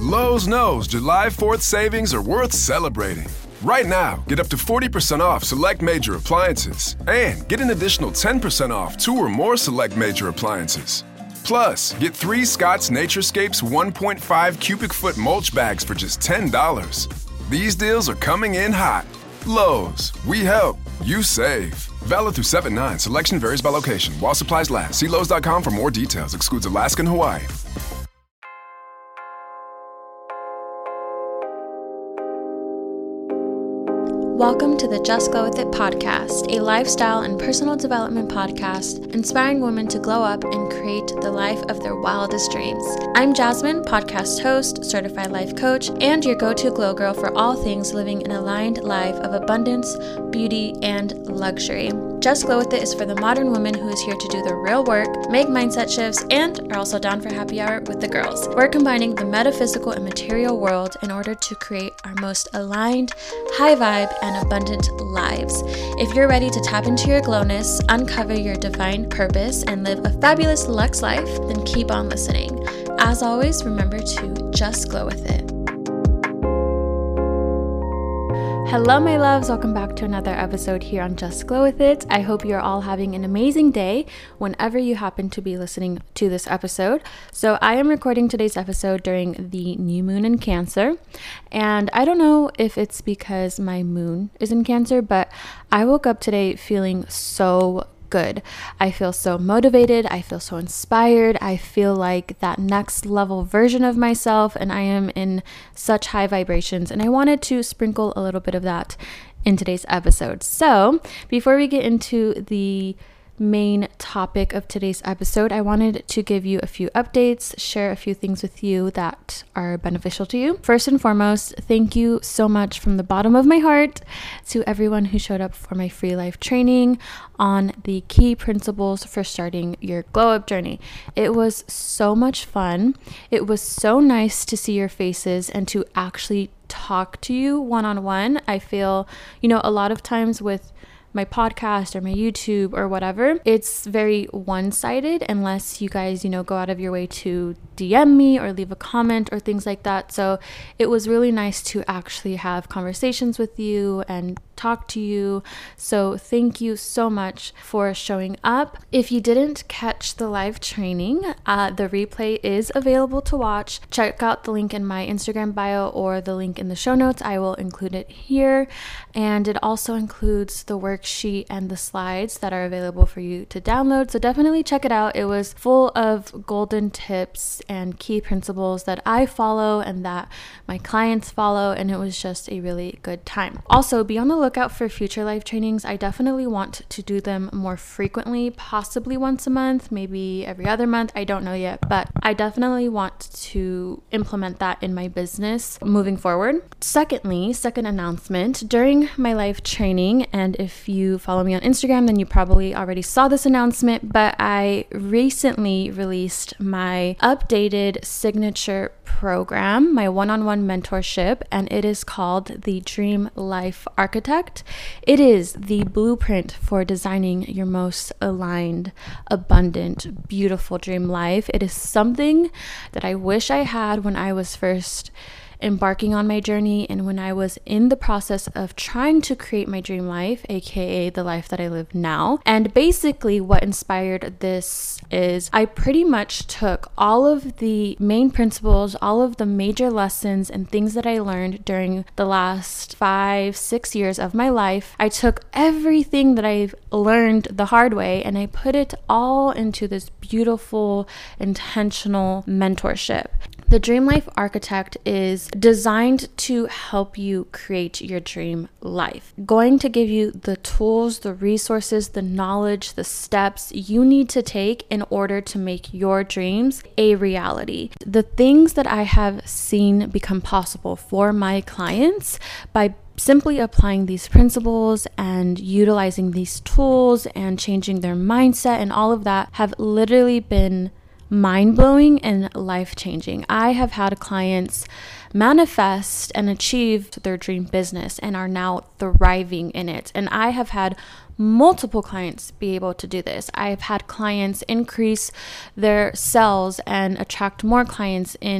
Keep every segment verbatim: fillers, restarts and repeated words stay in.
Lowe's knows July fourth savings are worth celebrating. Right now, get up to forty percent off select major appliances and get an additional ten percent off two or more select major appliances. Plus, get three Scott's Naturescapes one point five cubic foot mulch bags for just ten dollars. These deals are coming in hot. Lowe's, we help, you save. Valid through seven nine. Selection varies by location. While supplies last. See Lowe's dot com for more details. Excludes Alaska and Hawaii. Welcome to the Just Glow With It podcast, a lifestyle and personal development podcast inspiring women to glow up and create the life of their wildest dreams. I'm Jasmine, podcast host, certified life coach, and your go-to glow girl for all things living an aligned life of abundance, beauty, and luxury. Just Glow With It is for the modern woman who is here to do the real work, make mindset shifts, and are also down for happy hour with the girls. We're combining the metaphysical and material world in order to create our most aligned, high vibe, and abundant lives. If you're ready to tap into your glowness, uncover your divine purpose, and live a fabulous luxe life, then keep on listening. As always, remember to just glow with it. Hello, my loves. Welcome back to another episode here on Just Glow With It. I hope you're all having an amazing day whenever you happen to be listening to this episode. So I am recording today's episode during the new moon in Cancer. And I don't know if it's because my moon is in Cancer, but I woke up today feeling so good. I feel so motivated. I feel so inspired. I feel like that next level version of myself, and I am in such high vibrations, and I wanted to sprinkle a little bit of that in today's episode. So before we get into the main topic of today's episode, I wanted to give you a few updates, share a few things with you that are beneficial to you. First and foremost, thank you so much from the bottom of my heart to everyone who showed up for my free life training on the key principles for starting your glow up journey. It was so much fun. It was so nice to see your faces and to actually talk to you one-on-one. I feel, you know, a lot of times with my podcast or my YouTube or whatever, it's very one-sided unless you guys, you know, go out of your way to D M me or leave a comment or things like that. So it was really nice to actually have conversations with you and talk to you. So thank you so much for showing up. If you didn't catch the live training, uh, the replay is available to watch. Check out the link in my Instagram bio or the link in the show notes. I will include it here. And it also includes the worksheet and the slides that are available for you to download. So definitely check it out. It was full of golden tips and key principles that I follow and that my clients follow. And it was just a really good time. Also, be on the lookout for future live trainings. I definitely want to do them more frequently, possibly once a month, maybe every other month. I don't know yet, but I definitely want to implement that in my business moving forward. Secondly, second announcement, during my live training, and if you follow me on Instagram, then you probably already saw this announcement, but I recently released my updated signature program, my one-on-one mentorship, and it is called the Dream Life Architect. It is the blueprint for designing your most aligned, abundant, beautiful dream life. It is something that I wish I had when I was first embarking on my journey and when I was in the process of trying to create my dream life, aka the life that I live now. And basically what inspired this is I pretty much took all of the main principles, all of the major lessons and things that I learned during the last five, six years of my life. I took everything that I've learned the hard way and I put it all into this beautiful, intentional mentorship. The Dream Life Architect is designed to help you create your dream life. Going to give you the tools, the resources, the knowledge, the steps you need to take in order to make your dreams a reality. The things that I have seen become possible for my clients by simply applying these principles and utilizing these tools and changing their mindset and all of that have literally been mind-blowing and life-changing. I have had clients manifest and achieve their dream business and are now thriving in it. And I have had multiple clients be able to do this. I've had clients increase their sales and attract more clients in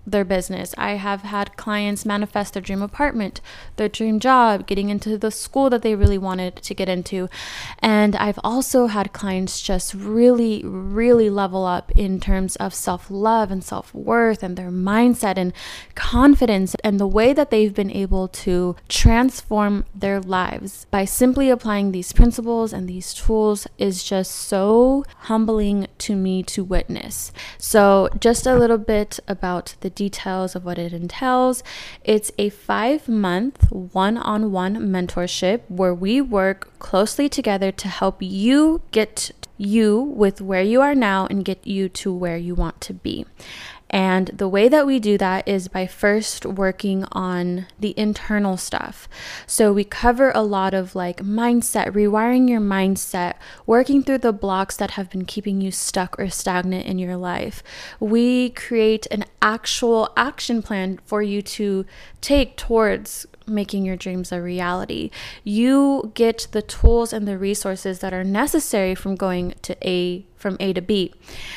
their business. I have had clients manifest their dream apartment, their dream job, getting into the school that they really wanted to get into. And I've also had clients just really, really level up in terms of self-love and self-worth and their mindset and confidence, and the way that they've been able to transform their lives by simply applying these principles and these tools is just so humbling to me to witness. So just a little bit about the details of what it entails. It's a five month one-on-one mentorship where we work closely together to help you get you with where you are now and get you to where you want to be. And the way that we do that is by first working on the internal stuff. So we cover a lot of like mindset, rewiring your mindset, working through the blocks that have been keeping you stuck or stagnant in your life. We create an actual action plan for you to take towards making your dreams a reality. You get the tools and the resources that are necessary from going to A from A to B.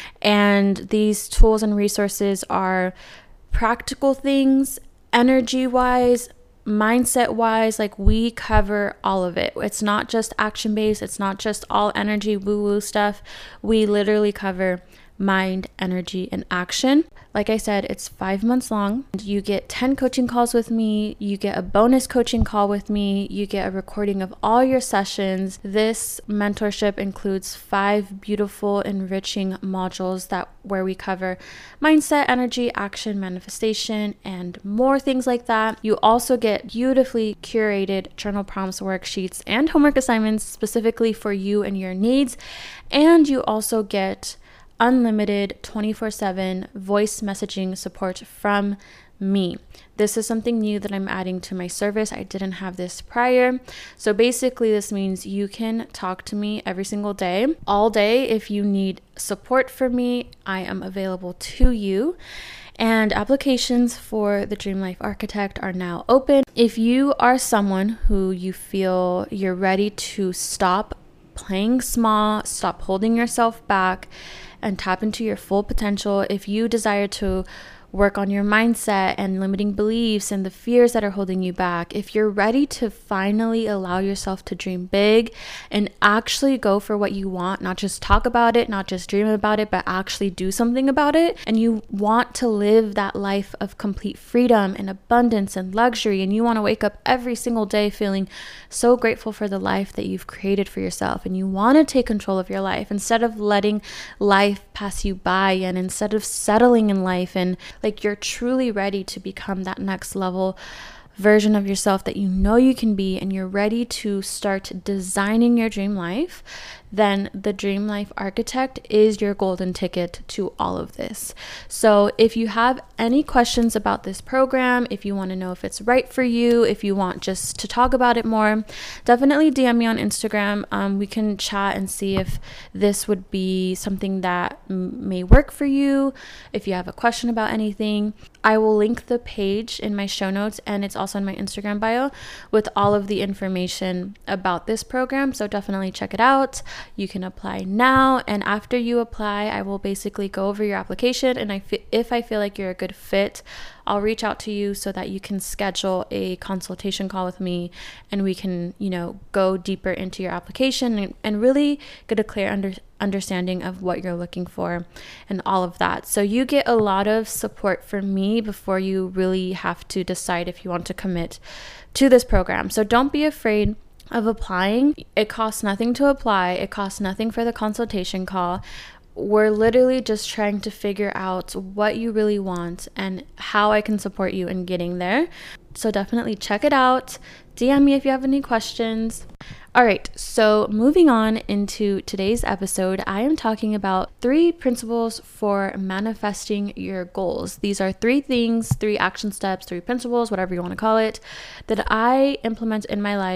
And these tools and resources are practical things, energy-wise, mindset-wise. Like, we cover all of it. It's not just action-based. It's not just all energy woo-woo stuff. We literally cover mind, energy, and action. Like I said, it's five months long. You get ten coaching calls with me. You get a bonus coaching call with me. You get a recording of all your sessions. This mentorship includes five beautiful, enriching modules that where we cover mindset, energy, action, manifestation, and more things like that. You also get beautifully curated journal prompts, worksheets, and homework assignments specifically for you and your needs. And you also get unlimited twenty-four seven voice messaging support from me. This is something new that I'm adding to my service. I didn't have this prior. So basically this means you can talk to me every single day, all day. If you need support from me, I am available to you. And applications for the Dream Life Architect are now open. If you are someone who you feel you're ready to stop playing small, stop holding yourself back, and tap into your full potential, if you desire to work on your mindset and limiting beliefs and the fears that are holding you back, if you're ready to finally allow yourself to dream big and actually go for what you want, not just talk about it, not just dream about it, but actually do something about it, and you want to live that life of complete freedom and abundance and luxury, and you want to wake up every single day feeling so grateful for the life that you've created for yourself, and you want to take control of your life instead of letting life pass you by, and instead of settling in life, and like you're truly ready to become that next level version of yourself that you know you can be, and you're ready to start designing your dream life, then the Dream Life Architect is your golden ticket to all of this. So if you have any questions about this program, if you want to know if it's right for you, if you want just to talk about it more, definitely D M me on Instagram. Um, we can chat and see if this would be something that m- may work for you. If you have a question about anything, I will link the page in my show notes, and it's also in my Instagram bio with all of the information about this program. So definitely check it out. You can apply now, and after you apply, I will basically go over your application, and I f- if I feel like you're a good fit, I'll reach out to you so that you can schedule a consultation call with me, and we can, you know, go deeper into your application and, and really get a clear under, understanding of what you're looking for and all of that. So you get a lot of support from me before you really have to decide if you want to commit to this program. So don't be afraid of applying. It costs nothing to apply. It costs nothing for the consultation call. We're literally just trying to figure out what you really want and how I can support you in getting there. So definitely check it out. D M me if you have any questions. All right, so moving on into today's episode, I am talking about three principles for manifesting your goals. These are three things, three action steps, three principles, whatever you want to call it, that I implement in my life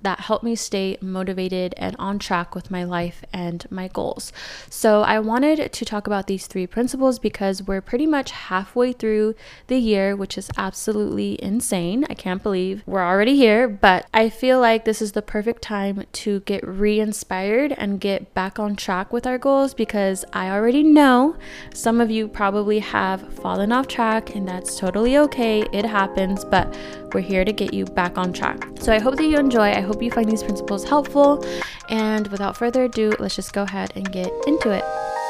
that help me stay motivated and on track with my life and my goals. So I wanted to talk about these three principles because we're pretty much halfway through the year, which is absolutely insane. I can't believe we're already here, but I feel like this is the perfect time to get re-inspired and get back on track with our goals, because I already know some of you probably have fallen off track, and that's totally okay. It happens, but we're here to get you back on track. So I hope that you enjoy. I hope you find these principles helpful. And without further ado, let's just go ahead and get into it.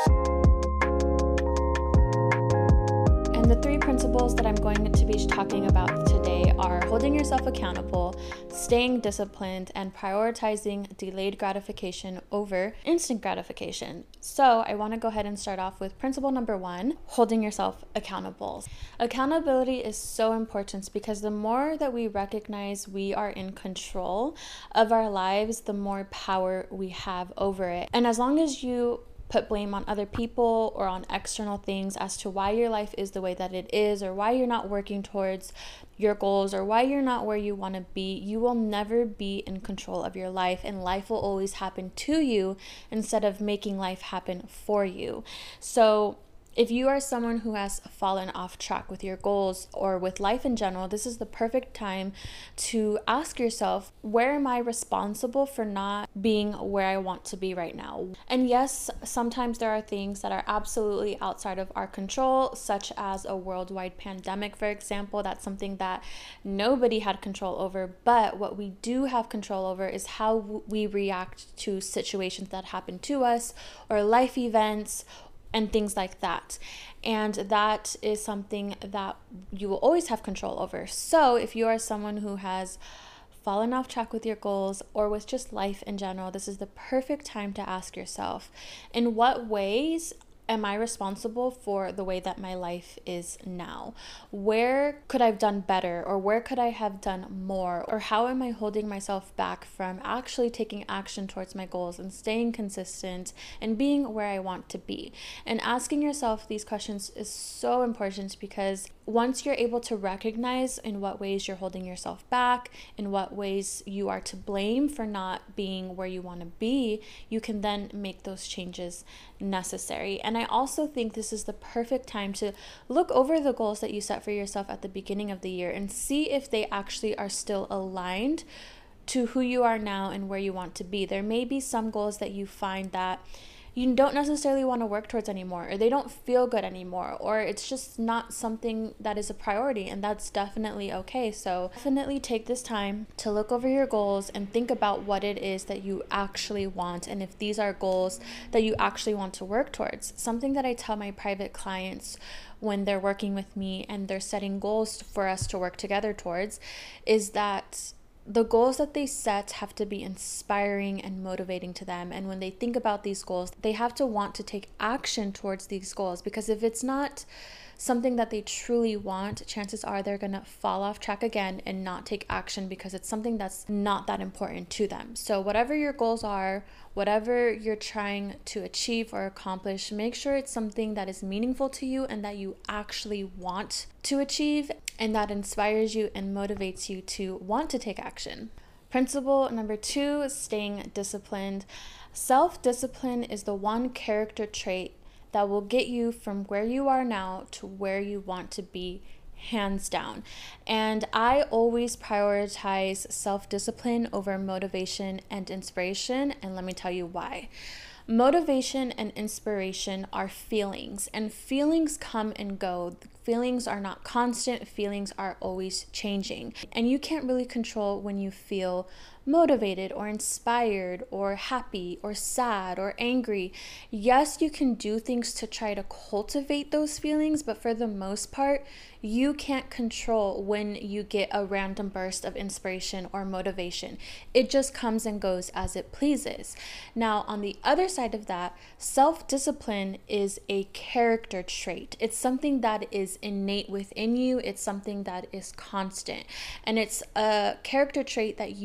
And the three principles that I'm going to be talking about today are holding yourself accountable, staying disciplined, and prioritizing delayed gratification over instant gratification. So I want to go ahead and start off with principle number one, holding yourself accountable. Accountability is so important because the more that we recognize we are in control of our lives, the more power we have over it. And as long as you put blame on other people or on external things as to why your life is the way that it is, or why you're not working towards your goals, or why you're not where you want to be, you will never be in control of your life, and life will always happen to you instead of making life happen for you. So if you are someone who has fallen off track with your goals or with life in general, this is the perfect time to ask yourself, where am I responsible for not being where I want to be right now? And yes, sometimes there are things that are absolutely outside of our control, such as a worldwide pandemic, for example. That's something that nobody had control over. But what we do have control over is how we react to situations that happen to us, or life events, and things like that. And that is something that you will always have control over. So if you are someone who has fallen off track with your goals or with just life in general, this is the perfect time to ask yourself, in what ways am I responsible for the way that my life is now? Where could I have done better, or where could I have done more? Or how am I holding myself back from actually taking action towards my goals and staying consistent and being where I want to be? And asking yourself these questions is so important, because once you're able to recognize in what ways you're holding yourself back, in what ways you are to blame for not being where you want to be, you can then make those changes necessary. And I also think this is the perfect time to look over the goals that you set for yourself at the beginning of the year and see if they actually are still aligned to who you are now and where you want to be. There may be some goals that you find that you don't necessarily want to work towards anymore, or they don't feel good anymore, or it's just not something that is a priority, and that's definitely okay. So definitely take this time to look over your goals and think about what it is that you actually want, and if these are goals that you actually want to work towards. Something that I tell my private clients when they're working with me and they're setting goals for us to work together towards is that the goals that they set have to be inspiring and motivating to them. And when they think about these goals, they have to want to take action towards these goals, because if it's not something that they truly want, chances are they're going to fall off track again and not take action because it's something that's not that important to them. So whatever your goals are, whatever you're trying to achieve or accomplish, make sure it's something that is meaningful to you and that you actually want to achieve, and that inspires you and motivates you to want to take action. Principle number two is staying disciplined. Self-discipline is the one character trait that will get you from where you are now to where you want to be, hands down. And I always prioritize self-discipline over motivation and inspiration, and let me tell you why. Motivation and inspiration are feelings, and feelings come and go. Feelings are not constant. Feelings are always changing. And you can't really control when you feel motivated or inspired or happy or sad or angry. Yes, you can do things to try to cultivate those feelings, but for the most part, you can't control when you get a random burst of inspiration or motivation. It just comes and goes as it pleases. Now, on the other side of that, self-discipline is a character trait. It's something that is innate within you. It's something that is constant. And it's a character trait that you can tap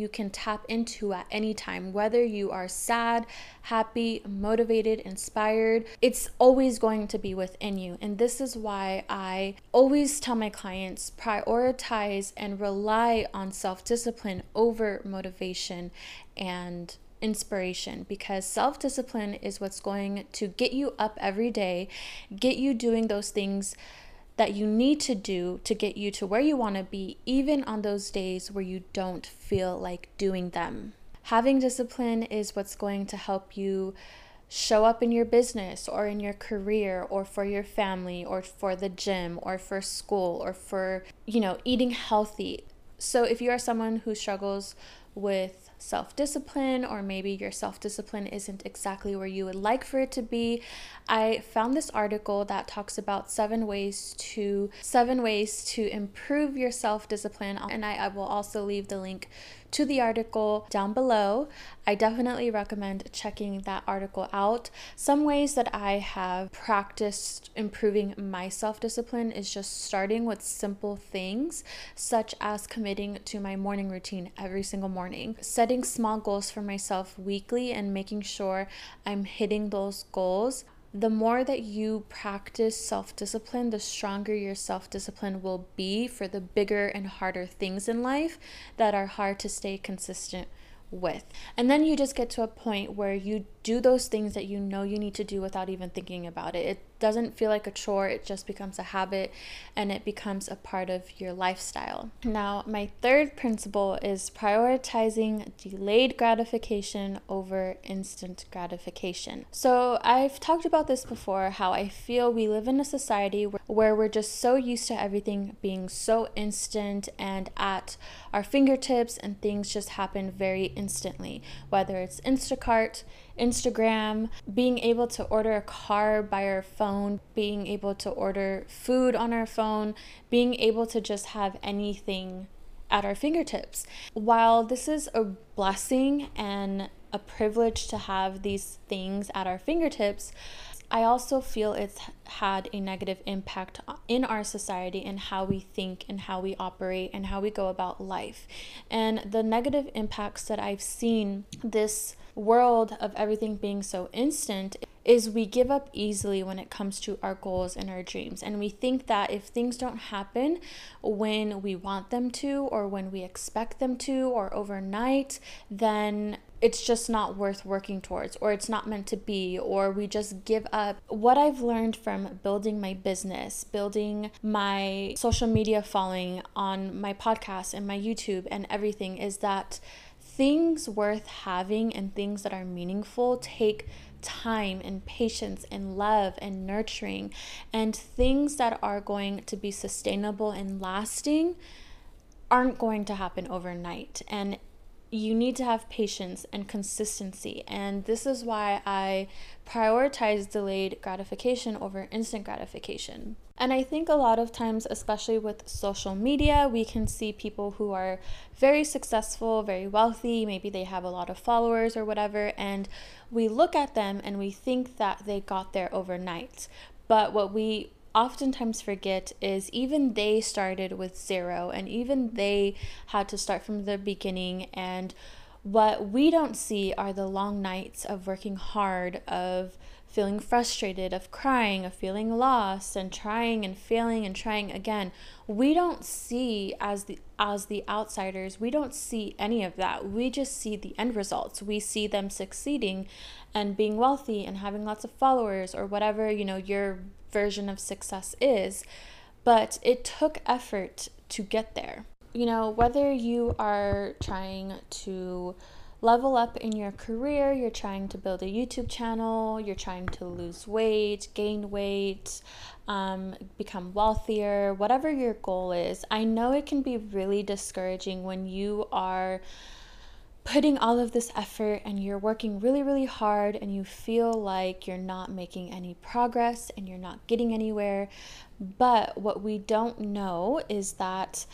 tap into at any time, whether you are sad, happy, motivated, inspired. It's always going to be within you. And this is why I always tell my clients, prioritize and rely on self-discipline over motivation and inspiration, because self-discipline is what's going to get you up every day, get you doing those things that you need to do to get you to where you want to be, even on those days where you don't feel like doing them. Having discipline is what's going to help you show up in your business or in your career or for your family or for the gym or for school or for, you know, eating healthy. So if you are someone who struggles with self-discipline, or maybe your self-discipline isn't exactly where you would like for it to be, I found this article that talks about seven ways to seven ways to improve your self-discipline, and I, I will also leave the link to the article down below. I definitely recommend checking that article out. Some ways that I have practiced improving my self-discipline is just starting with simple things, such as committing to my morning routine every single morning, setting small goals for myself weekly and making sure I'm hitting those goals. The more that you practice self-discipline, the stronger your self-discipline will be for the bigger and harder things in life that are hard to stay consistent with. And then you just get to a point where you do those things that you know you need to do without even thinking about it. It doesn't feel like a chore, it just becomes a habit and it becomes a part of your lifestyle. Now, my third principle is prioritizing delayed gratification over instant gratification. So I've talked about this before, how I feel we live in a society where, where we're just so used to everything being so instant and at our fingertips, and things just happen very instantly, whether it's Instacart, Instagram, being able to order a car by our phone, being able to order food on our phone, being able to just have anything at our fingertips. While this is a blessing and a privilege to have these things at our fingertips, I also feel it's had a negative impact in our society and how we think and how we operate and how we go about life. And the negative impacts that I've seen this world of everything being so instant is we give up easily when it comes to our goals and our dreams. And we think that if things don't happen when we want them to, or when we expect them to, or overnight, then it's just not worth working towards, or it's not meant to be, or we just give up. What I've learned from building my business, building my social media following on my podcast and my YouTube and everything, is that things worth having and things that are meaningful take time and patience and love and nurturing, and things that are going to be sustainable and lasting aren't going to happen overnight. And you need to have patience and consistency. And this is why I prioritize delayed gratification over instant gratification. And I think a lot of times, especially with social media, we can see people who are very successful, very wealthy, maybe they have a lot of followers or whatever, and we look at them and we think that they got there overnight. But what we oftentimes forget is even they started with zero, and even they had to start from the beginning. And what we don't see are the long nights of working hard, of feeling frustrated, of crying, of feeling lost, and trying and failing and trying again. We don't see, as the as the outsiders, we don't see any of that. We just see the end results. We see them succeeding and being wealthy and having lots of followers, or whatever, you know, your version of success is. But it took effort to get there. You know, whether you are trying to level up in your career, you're trying to build a YouTube channel, you're trying to lose weight, gain weight, um, become wealthier, whatever your goal is, I know it can be really discouraging when you are putting all of this effort and you're working really, really hard and you feel like you're not making any progress and you're not getting anywhere. But what we don't know is that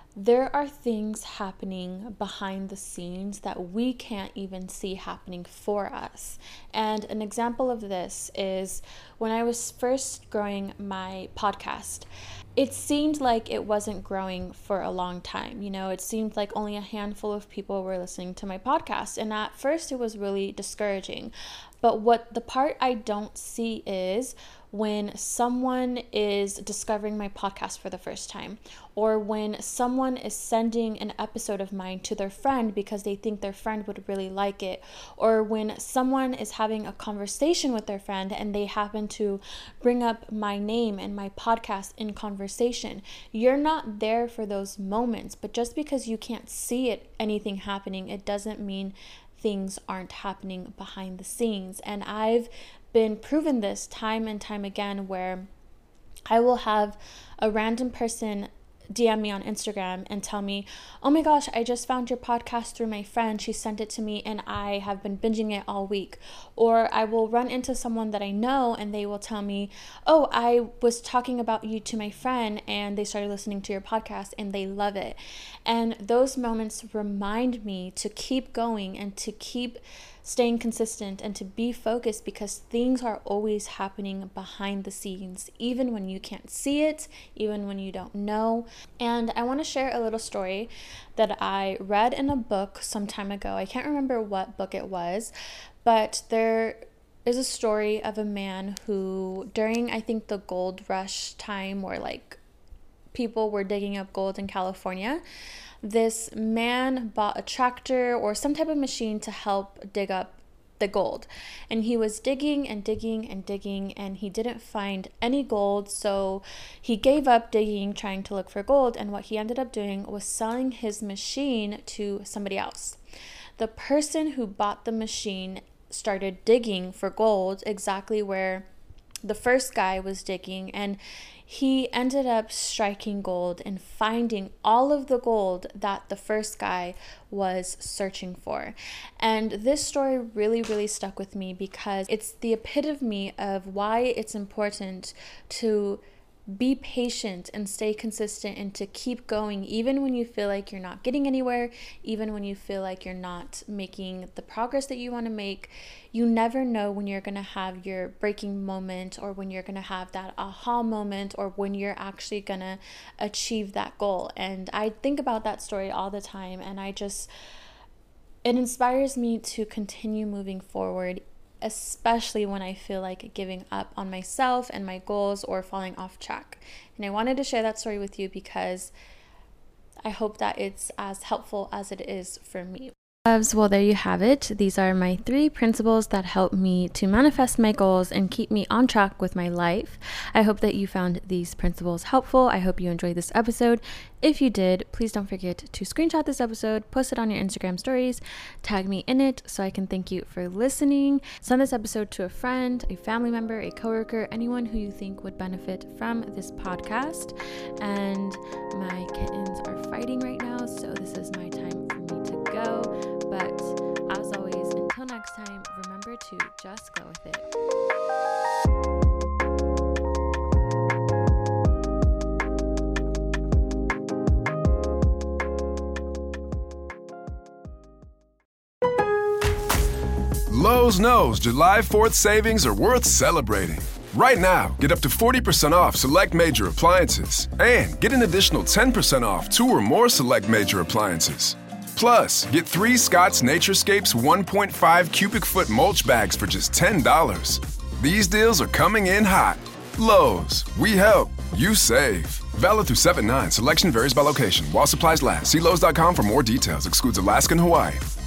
there are things happening behind the scenes that we can't even see happening for us. And an example of this is when I was first growing my podcast. It seemed like it wasn't growing for a long time. You know, it seemed like only a handful of people were listening to my podcast. And at first it was really discouraging. But what the part I don't see is when someone is discovering my podcast for the first time, or when someone is sending an episode of mine to their friend because they think their friend would really like it, or when someone is having a conversation with their friend and they happen to bring up my name and my podcast in conversation. You're not there for those moments, but just because you can't see it, anything happening, it doesn't mean things aren't happening behind the scenes. And I've been proven this time and time again, where I will have a random person D M me on Instagram and tell me, oh my gosh, I just found your podcast through my friend. She sent it to me and I have been binging it all week. Or I will run into someone that I know and they will tell me, oh, I was talking about you to my friend and they started listening to your podcast and they love it. And those moments remind me to keep going and to keep staying consistent and to be focused, because things are always happening behind the scenes, even when you can't see it, even when you don't know. And I want to share a little story that I read in a book some time ago. I can't remember what book it was, but there is a story of a man who, during I think the gold rush time, where like people were digging up gold in California, this man bought a tractor or some type of machine to help dig up the gold. And he was digging and digging and digging and he didn't find any gold. So he gave up digging, trying to look for gold. And what he ended up doing was selling his machine to somebody else. The person who bought the machine started digging for gold exactly where the first guy was digging, and he ended up striking gold and finding all of the gold that the first guy was searching for. And this story really, really stuck with me because it's the epitome of why it's important to be patient and stay consistent and to keep going even when you feel like you're not getting anywhere, even when you feel like you're not making the progress that you want to make. You never know when you're going to have your breaking moment, or when you're going to have that aha moment, or when you're actually going to achieve that goal. And I think about that story all the time, and I just, it inspires me to continue moving forward, especially when I feel like giving up on myself and my goals or falling off track. And I wanted to share that story with you because I hope that it's as helpful as it is for me. Well, there you have it. These are my three principles that help me to manifest my goals and keep me on track with my life. I hope that you found these principles helpful. I hope you enjoyed this episode. If you did, please don't forget to screenshot this episode, post it on your Instagram stories, tag me in it so I can thank you for listening. Send this episode to a friend, a family member, a coworker, anyone who you think would benefit from this podcast. And my kittens are fighting right now, so this is my time for me to go. But as always, until next time, remember to just go with it. Lowe's knows July fourth savings are worth celebrating. Right now, get up to forty percent off select major appliances and get an additional ten percent off two or more select major appliances. Plus, get three Scott's Naturescapes one point five cubic foot mulch bags for just ten dollars. These deals are coming in hot. Lowe's, we help, you save. Valid through seven nine. Selection varies by location. While supplies last. See Lowe's dot com for more details. Excludes Alaska and Hawaii.